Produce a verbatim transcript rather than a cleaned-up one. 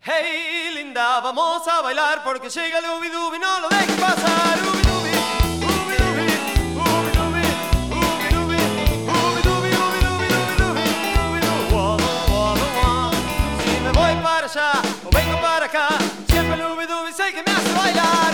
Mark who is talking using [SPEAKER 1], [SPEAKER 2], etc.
[SPEAKER 1] Hey, linda, vamos a bailar porque llega el ubi-dubi, no lo dejes pasar. Ubi-dubi, ubi-dubi, ubi-dubi, ubi-dubi, ubi-dubi, ubi-dubi, ubi-dubi, ubi-dubi, wada, wada, wada. Si me voy para allá o vengo para acá, siempre el ubi-dubi sé que me hace bailar.